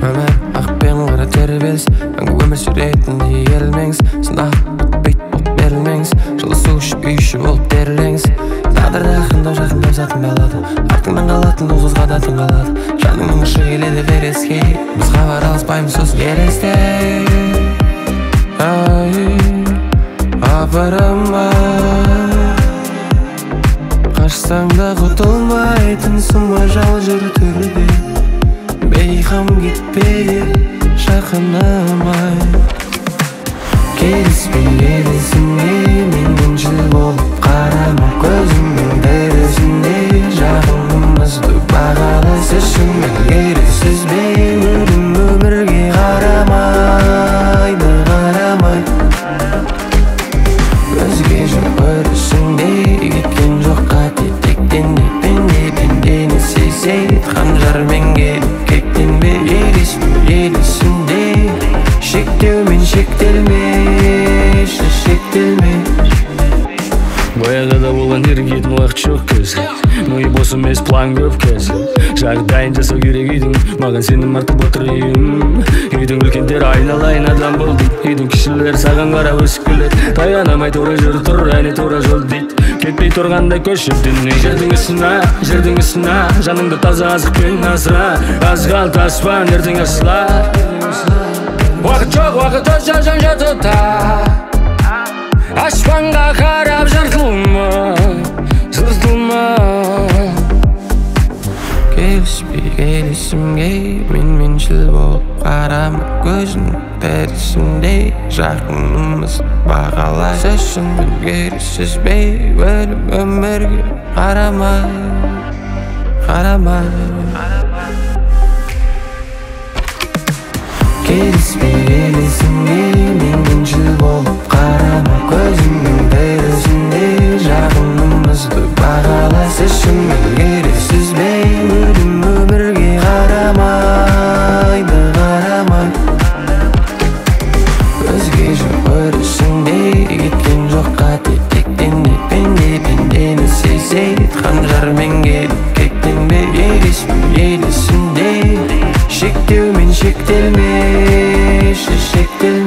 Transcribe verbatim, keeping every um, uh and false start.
Өмір ақ пен қара тербеліс, мәңгі өмір сүретіндей елмеңіз. Сынақ бітпейді болып берілмеңіз, жылы су ішіп үй іші болып берілеңіз. Тағдырда ақындау жақындау сатын балады, артыңнан қалатын доғызға да тың қалады. Жаныңның ұшы келеді вереске, біз хабар алыспаймыз сосын елесте. Ай, апарама, қашсаң да құтылмайтын сұма жал жүр түрде. Бейхам кетпе, жақынамай. Келіспей келісіңе менен жыл болып қарама. Көзіңнің дәрісінде жағыңымызды бағалас үшін мен ерісіз бе өлім өмірге қарамайды, қарамай. Өзге жоқ өрісіңде кеткен жоқ қате тектен де пенде пендені сезеді қанжармен келіп кектенбе. Елеспе елесінде шектеумен шектелмеші, шектелме. Баяғыда болған еркетін уақыт жоқ кез, миы бос емес план көп кез. Жағдайын жасау керек үйдің, маған сенім артып отыр үйім. Үйдің үлкендері айналайын адам болдым, үйдің кішілері саған қарап өсіп келеді. Таянамай тура жүр тұр, әне тура жол дейді, кетпей тұрғанда көшіп дүние. Жердің үстіне, жердің үстіне, жаныңды таза азықпен асыра. Аз қалды аспан, ертең ашылар. Уақыт жоқ, уақыт өз жазам жатыда, аспанға қарап жыртылма, жыртылма. Келіспей келісімге мен-меншіл болып қарама. Көзіңнің дәрісінде жақынымыз бағалас үшін мен ерісіз бе өлім өмірге қарамай, қарамай. Келіспей келісімге мен-меншіл болып қарама. Көзіңнің дәрісінде жағынымызды бағалас үшін мен ерісіз бе өлім өмірге қарамайды, қарамай. Өзге жоқ өрісіңде кеткен жоқ қате тектен де пенде пендені сезеді қанжармен келіп кектенбе. Елеспе елесінде шектеумен шектелмеші, шектелме.